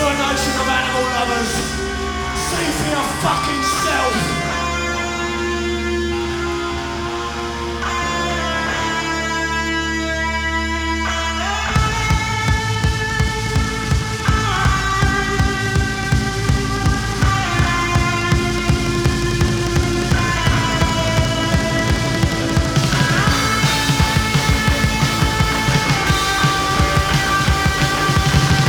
a nation of animal lovers. See for your fucking self.